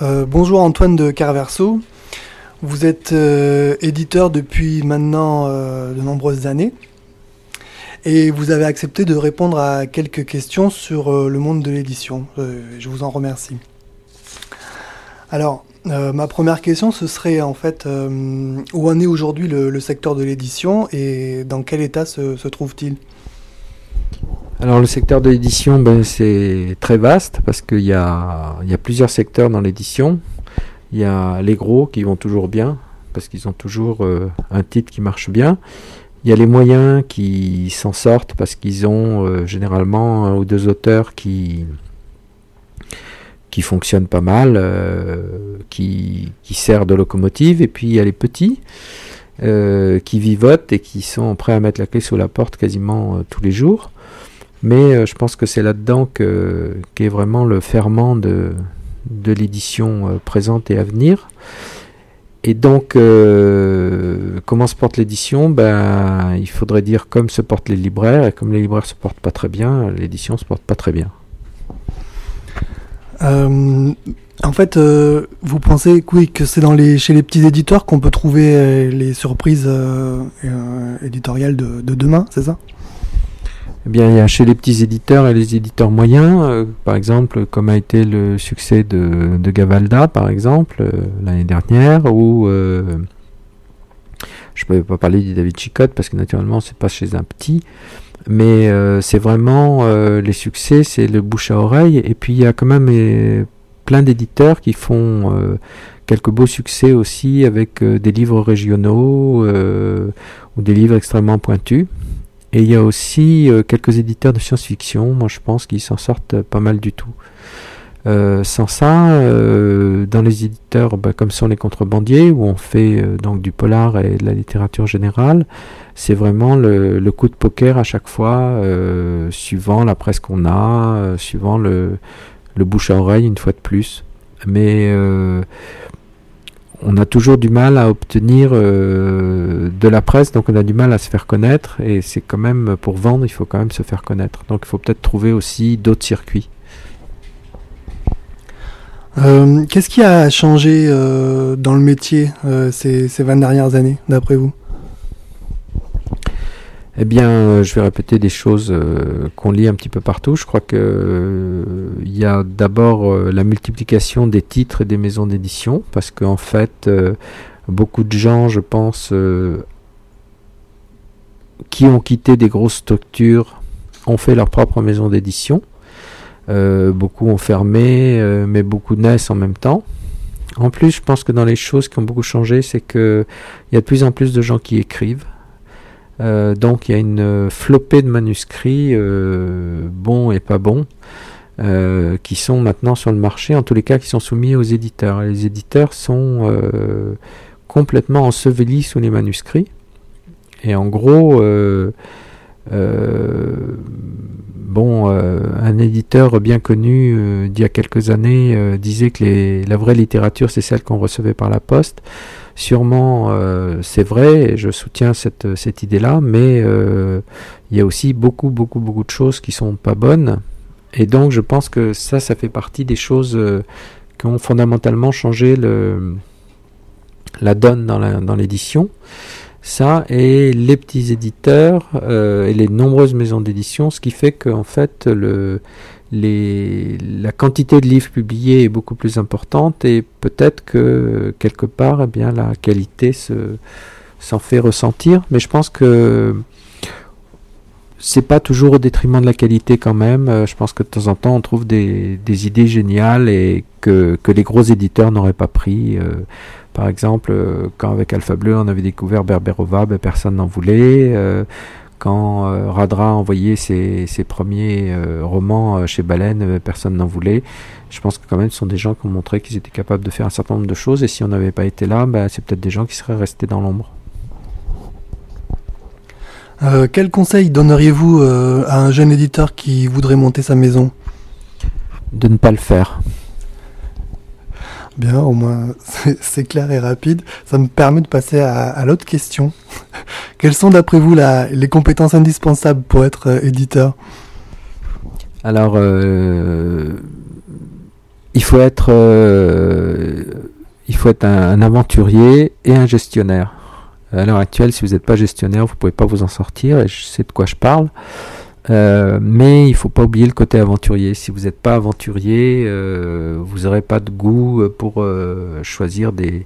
Bonjour Antoine de Carverso. Vous êtes éditeur depuis maintenant de nombreuses années et vous avez accepté de répondre à quelques questions sur le monde de l'édition. Je vous en remercie. Alors, ma première question, ce serait en fait où en est aujourd'hui le secteur de l'édition et dans quel état se trouve-t-il ? Alors le secteur de l'édition, c'est très vaste parce qu'il y a plusieurs secteurs dans l'édition. Il y a les gros qui vont toujours bien parce qu'ils ont toujours un titre qui marche bien. Il y a les moyens qui s'en sortent parce qu'ils ont généralement un ou deux auteurs qui fonctionnent pas mal, qui servent de locomotive. Et puis il y a les petits qui vivotent et qui sont prêts à mettre la clé sous la porte quasiment tous les jours. Mais je pense que c'est là-dedans qu'est vraiment le ferment de l'édition présente et à venir. Et donc, comment se porte l'édition ? Il faudrait dire comme se portent les libraires, et comme les libraires se portent pas très bien, l'édition se porte pas très bien. En fait, vous pensez que c'est chez les petits éditeurs qu'on peut trouver les surprises éditoriales de demain, c'est ça ? Eh bien, il y a chez les petits éditeurs et les éditeurs moyens, par exemple, comme a été le succès de Gavalda, par exemple, l'année dernière, où je ne peux pas parler de David Chicotte, parce que naturellement, c'est pas chez un petit, mais c'est vraiment les succès, c'est le bouche à oreille, et puis il y a quand même plein d'éditeurs qui font quelques beaux succès aussi avec des livres régionaux ou des livres extrêmement pointus. Et il y a aussi quelques éditeurs de science-fiction, moi je pense qu'ils s'en sortent pas mal du tout. Sans ça, dans les éditeurs comme sont les contrebandiers, où on fait donc du polar et de la littérature générale, c'est vraiment le coup de poker à chaque fois, suivant la presse qu'on a, suivant le bouche à oreille une fois de plus. Mais on a toujours du mal à obtenir de la presse, donc on a du mal à se faire connaître, et c'est quand même, pour vendre, il faut quand même se faire connaître. Donc il faut peut-être trouver aussi d'autres circuits. Qu'est-ce qui a changé dans le métier ces 20 dernières années, d'après vous ? Eh bien, je vais répéter des choses qu'on lit un petit peu partout. Je crois que il y a d'abord la multiplication des titres et des maisons d'édition, parce qu'en fait, beaucoup de gens, je pense, qui ont quitté des grosses structures, ont fait leur propre maison d'édition. Beaucoup ont fermé, mais beaucoup naissent en même temps. En plus, je pense que dans les choses qui ont beaucoup changé, c'est que il y a de plus en plus de gens qui écrivent. Donc il y a une flopée de manuscrits bons et pas bons qui sont maintenant sur le marché, en tous les cas qui sont soumis aux éditeurs. Et les éditeurs sont complètement ensevelis sous les manuscrits. Et en gros, un éditeur bien connu d'il y a quelques années disait que la vraie littérature, c'est celle qu'on recevait par la poste. Sûrement, c'est vrai, et je soutiens cette idée-là, mais il y a aussi beaucoup de choses qui sont pas bonnes. Et donc, je pense que ça fait partie des choses qui ont fondamentalement changé la donne dans l'édition. Ça et les petits éditeurs et les nombreuses maisons d'édition, ce qui fait qu'en fait la quantité de livres publiés est beaucoup plus importante, et peut-être que quelque part la qualité s'en fait ressentir, mais je pense que c'est pas toujours au détriment de la qualité quand même. Je pense que de temps en temps on trouve des idées géniales et que les gros éditeurs n'auraient pas pris. Par exemple, quand avec Alpha Bleu on avait découvert Berberova, personne n'en voulait. Quand Radra a envoyé ses premiers romans chez Baleine, personne n'en voulait. Je pense que quand même ce sont des gens qui ont montré qu'ils étaient capables de faire un certain nombre de choses, et si on n'avait pas été là, c'est peut-être des gens qui seraient restés dans l'ombre. Quel conseil donneriez-vous à un jeune éditeur qui voudrait monter sa maison ? De ne pas le faire. Bien, au moins c'est clair et rapide. Ça me permet de passer à l'autre question. Quelles sont d'après vous les compétences indispensables pour être éditeur ? Alors, il faut être faut être un aventurier et un gestionnaire. À l'heure actuelle, si vous n'êtes pas gestionnaire, vous ne pouvez pas vous en sortir, et je sais de quoi je parle. Mais il ne faut pas oublier le côté aventurier. Si vous n'êtes pas aventurier, vous n'aurez pas de goût pour choisir des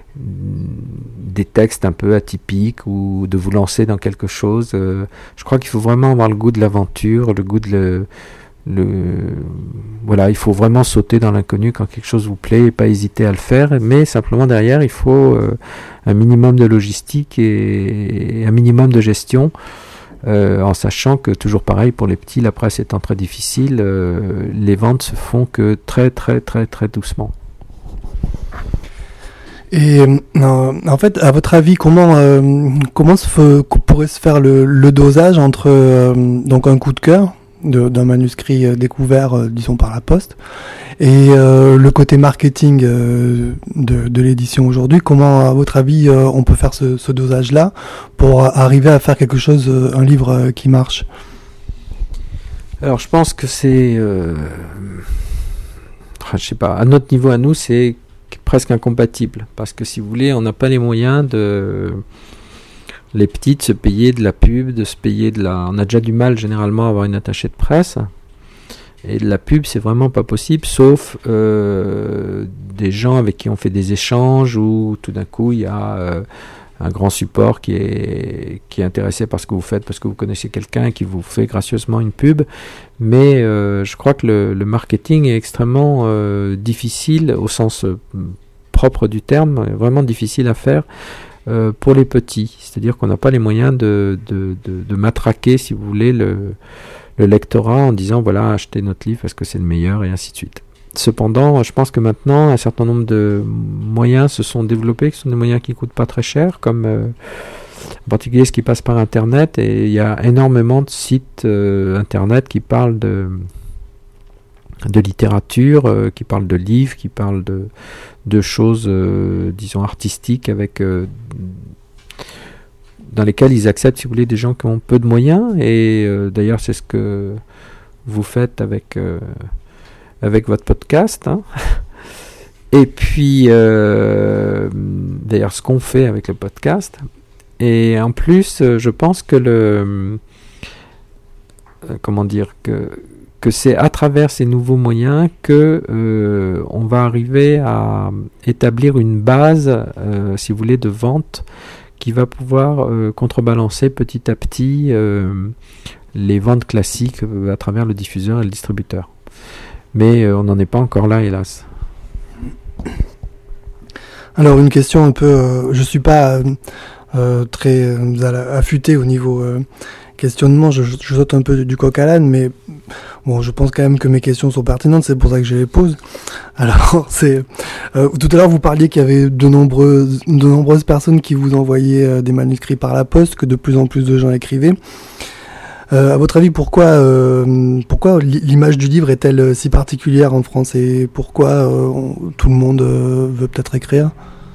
textes un peu atypiques ou de vous lancer dans quelque chose. Je crois qu'il faut vraiment avoir le goût de l'aventure, le goût de voilà, il faut vraiment sauter dans l'inconnu quand quelque chose vous plaît et pas hésiter à le faire, mais simplement derrière il faut un minimum de logistique et un minimum de gestion, en sachant que toujours pareil pour les petits, la presse étant très difficile, les ventes se font que très très très très doucement. Et en fait, à votre avis, comment pourrait se faire le dosage entre donc un coup de cœur d'un manuscrit découvert, disons par la poste, et le côté marketing de l'édition aujourd'hui? Comment, à votre avis, on peut faire ce dosage-là pour arriver à faire quelque chose, un livre qui marche? Alors, je pense que c'est, je sais pas, à notre niveau, à nous, c'est presque incompatible, parce que si vous voulez, on n'a pas les moyens les petits de se payer de la pub, de se payer on a déjà du mal généralement à avoir une attachée de presse, et de la pub c'est vraiment pas possible, sauf des gens avec qui on fait des échanges, où tout d'un coup il y a un grand support qui est intéressé par ce que vous faites, parce que vous connaissez quelqu'un qui vous fait gracieusement une pub. Mais je crois que le marketing est extrêmement difficile au sens propre du terme, vraiment difficile à faire pour les petits. C'est-à-dire qu'on n'a pas les moyens de matraquer, si vous voulez, le lectorat en disant voilà, achetez notre livre parce que c'est le meilleur, et ainsi de suite. Cependant, je pense que maintenant, un certain nombre de moyens se sont développés, qui sont des moyens qui ne coûtent pas très cher, comme en particulier ce qui passe par Internet, et il y a énormément de sites Internet qui parlent de littérature, qui parlent de livres, qui parlent de choses, disons, artistiques, dans lesquelles ils acceptent, si vous voulez, des gens qui ont peu de moyens, et d'ailleurs c'est ce que vous faites avec votre podcast, hein. Et puis d'ailleurs ce qu'on fait avec le podcast, et en plus je pense que que c'est à travers ces nouveaux moyens que on va arriver à établir une base, si vous voulez, de vente qui va pouvoir contrebalancer petit à petit les ventes classiques à travers le diffuseur et le distributeur. Mais on n'en est pas encore là, hélas. Alors une question un peu, je suis pas très affûté au niveau questionnement, je saute un peu du coq à l'âne, mais bon, je pense quand même que mes questions sont pertinentes, c'est pour ça que je les pose. Alors tout à l'heure vous parliez qu'il y avait de nombreuses personnes qui vous envoyaient des manuscrits par la poste, que de plus en plus de gens écrivaient. À votre avis, pourquoi l'image du livre est-elle si particulière en France, et pourquoi tout le monde veut peut-être écrire?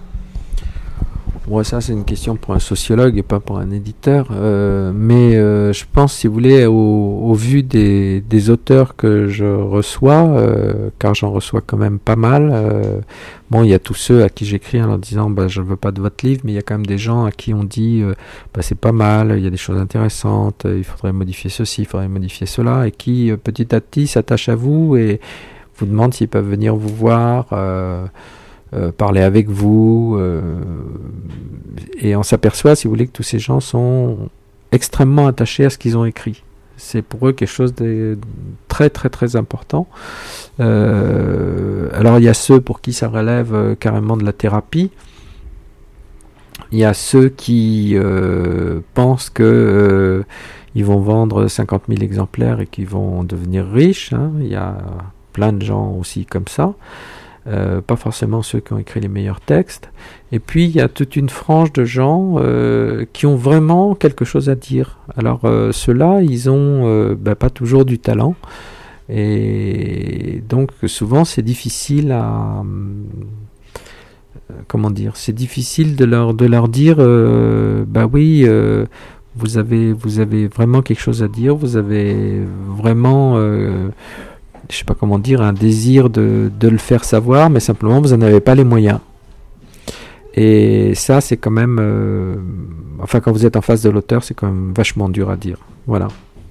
Bon, ça c'est une question pour un sociologue et pas pour un éditeur, mais je pense, si vous voulez, au vu des auteurs que je reçois, car j'en reçois quand même pas mal, bon, il y a tous ceux à qui j'écris en leur disant je ne veux pas de votre livre, mais il y a quand même des gens à qui on dit c'est pas mal, il y a des choses intéressantes, il faudrait modifier ceci, il faudrait modifier cela, et qui petit à petit s'attachent à vous et vous demandent s'ils peuvent venir vous voir, parler avec vous, et on s'aperçoit, si vous voulez, que tous ces gens sont extrêmement attachés à ce qu'ils ont écrit. C'est pour eux quelque chose de très très très important. Alors il y a ceux pour qui ça relève carrément de la thérapie. Il y a ceux qui pensent que ils vont vendre 50 000 exemplaires et qu'ils vont devenir riches, hein. Il y a plein de gens aussi comme ça. Pas forcément ceux qui ont écrit les meilleurs textes. Et puis il y a toute une frange de gens qui ont vraiment quelque chose à dire. Alors ceux-là, ils ont pas toujours du talent, et donc souvent c'est difficile à c'est difficile de leur dire oui, vous avez vraiment quelque chose à dire, vous avez vraiment je sais pas comment dire, un désir de le faire savoir, mais simplement vous n'en avez pas les moyens. Et ça, c'est quand même... quand vous êtes en face de l'auteur, c'est quand même vachement dur à dire. Voilà.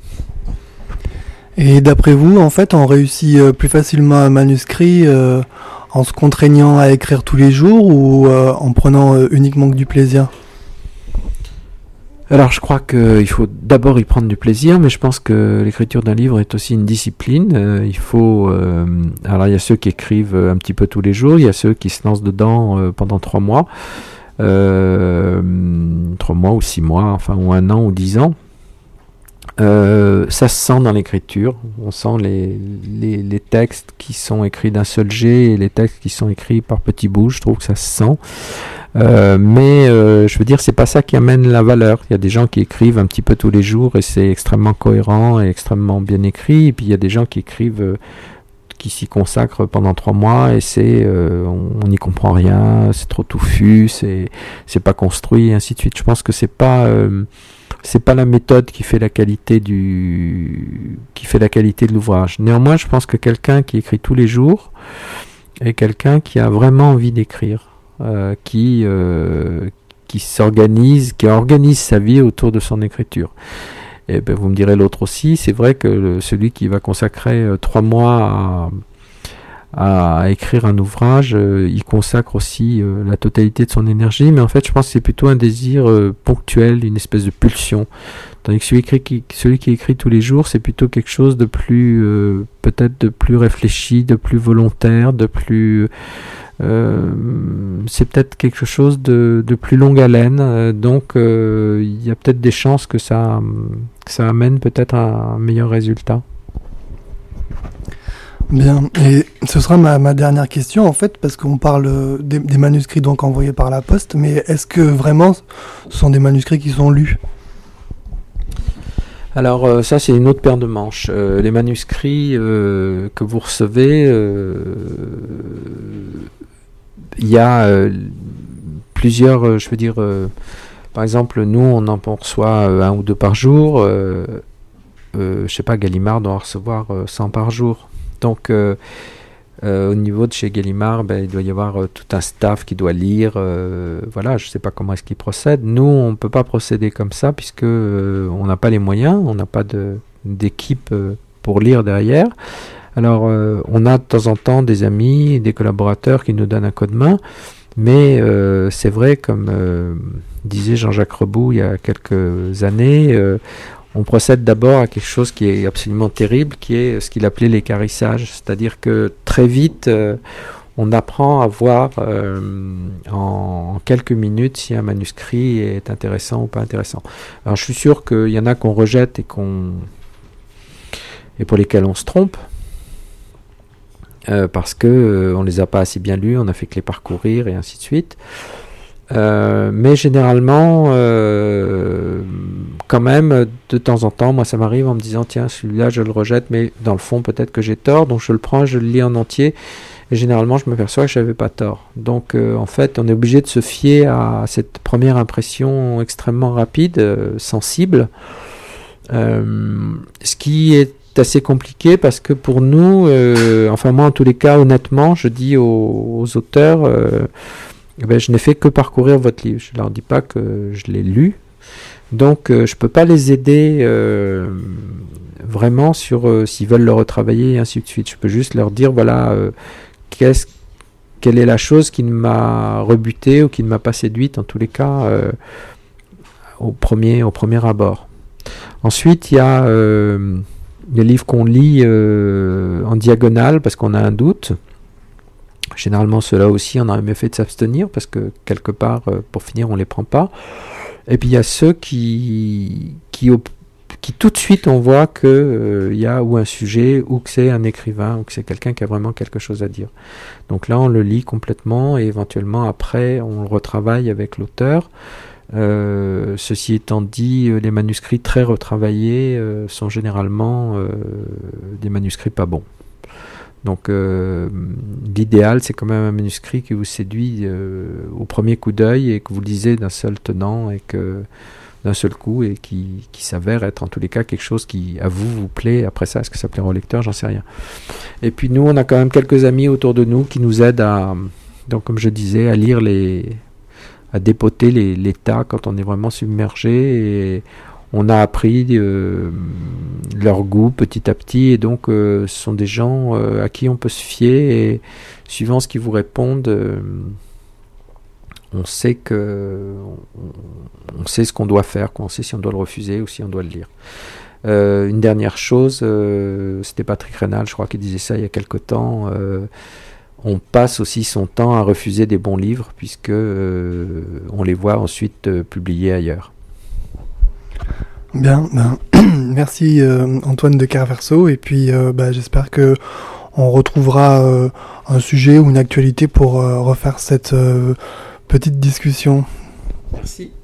Et d'après vous, en fait, on réussit plus facilement un manuscrit en se contraignant à écrire tous les jours ou en prenant uniquement que du plaisir ? Alors je crois qu'il faut d'abord y prendre du plaisir, mais je pense que l'écriture d'un livre est aussi une discipline. Il faut... alors il y a ceux qui écrivent un petit peu tous les jours, il y a ceux qui se lancent dedans pendant 3 mois. 3 mois ou 6 mois, ou 1 an ou 10 ans. Ça se sent dans l'écriture, on sent les textes qui sont écrits d'un seul jet et les textes qui sont écrits par petits bouts, je trouve que ça se sent. Mais je veux dire, c'est pas ça qui amène la valeur. Il y a des gens qui écrivent un petit peu tous les jours et c'est extrêmement cohérent et extrêmement bien écrit. Et puis il y a des gens qui écrivent, qui s'y consacrent pendant 3 mois et on n'y comprend rien, c'est trop touffu, c'est pas construit, et ainsi de suite. Je pense que c'est pas la méthode qui fait la qualité de l'ouvrage. Néanmoins, je pense que quelqu'un qui écrit tous les jours est quelqu'un qui a vraiment envie d'écrire. Qui s'organise, qui organise sa vie autour de son écriture. Et ben vous me direz l'autre aussi, c'est vrai que celui qui va consacrer 3 mois à écrire un ouvrage, il consacre aussi la totalité de son énergie, mais en fait je pense que c'est plutôt un désir ponctuel, une espèce de pulsion. Tandis que celui qui écrit tous les jours, c'est plutôt quelque chose de plus, peut-être de plus réfléchi, de plus volontaire, de plus... c'est peut-être quelque chose de plus longue haleine, donc il y a peut-être des chances que ça amène peut-être à un meilleur résultat. Bien, et ce sera ma dernière question en fait, parce qu'on parle des manuscrits donc envoyés par la poste, mais est-ce que vraiment ce sont des manuscrits qui sont lus ? Alors ça c'est une autre paire de manches. Les manuscrits que vous recevez, il y a plusieurs, je veux dire, par exemple nous on en reçoit 1 ou 2 par jour, je sais pas, Gallimard doit en recevoir 100 par jour. Donc au niveau de chez Gallimard, il doit y avoir tout un staff qui doit lire, voilà, je sais pas comment est-ce qu'ils procèdent. Nous on peut pas procéder comme ça puisque on n'a pas les moyens, on n'a pas d'équipe pour lire derrière. Alors on a de temps en temps des amis, des collaborateurs qui nous donnent un coup de main, mais c'est vrai, comme disait Jean-Jacques Reboux il y a quelques années, on procède d'abord à quelque chose qui est absolument terrible, qui est ce qu'il appelait l'équarrissage, c'est-à-dire que très vite on apprend à voir en quelques minutes si un manuscrit est intéressant ou pas intéressant. Alors je suis sûr qu'il y en a qu'on rejette et pour lesquels on se trompe, parce que on les a pas assez bien lus, on a fait que les parcourir et ainsi de suite. Mais généralement, quand même, de temps en temps, moi ça m'arrive en me disant tiens, celui-là je le rejette, mais dans le fond peut-être que j'ai tort, donc je le prends, je le lis en entier, et généralement je m'aperçois que je n'avais pas tort. Donc en fait, on est obligé de se fier à cette première impression extrêmement rapide, sensible, ce qui est assez compliqué parce que pour nous, enfin moi en tous les cas, honnêtement, je dis aux auteurs, je n'ai fait que parcourir votre livre, je ne leur dis pas que je l'ai lu, donc je ne peux pas les aider vraiment sur s'ils veulent le retravailler et ainsi de suite. Je peux juste leur dire voilà, quelle est la chose qui m'a rebuté ou qui ne m'a pas séduite en tous les cas au premier abord. Ensuite il y a les livres qu'on lit en diagonale parce qu'on a un doute. Généralement, ceux-là aussi, on a mieux fait de s'abstenir parce que quelque part, pour finir, on les prend pas. Et puis il y a ceux qui tout de suite, on voit que y a ou un sujet, ou que c'est un écrivain, ou que c'est quelqu'un qui a vraiment quelque chose à dire. Donc là, on le lit complètement et éventuellement après, on le retravaille avec l'auteur. Ceci étant dit, les manuscrits très retravaillés sont généralement des manuscrits pas bons. Donc l'idéal, c'est quand même un manuscrit qui vous séduit au premier coup d'œil et que vous lisez d'un seul tenant et que d'un seul coup et qui s'avère être en tous les cas quelque chose qui à vous plaît. Après ça, est-ce que ça plaira au lecteur, j'en sais rien. Et puis nous, on a quand même quelques amis autour de nous qui nous aident à, donc comme je disais, à lire les dépoter les tas quand on est vraiment submergé. Et on a appris leur goût petit à petit. Et donc, ce sont des gens à qui on peut se fier. Et suivant ce qu'ils vous répondent, on sait on sait ce qu'on doit faire, on sait si on doit le refuser ou si on doit le lire. Une dernière chose, c'était Patrick Rénal, je crois, qui disait ça il y a quelque temps. On passe aussi son temps à refuser des bons livres puisque on les voit ensuite publiés ailleurs. Bien, merci Antoine de Carverso, et puis j'espère que on retrouvera un sujet ou une actualité pour refaire cette petite discussion. Merci.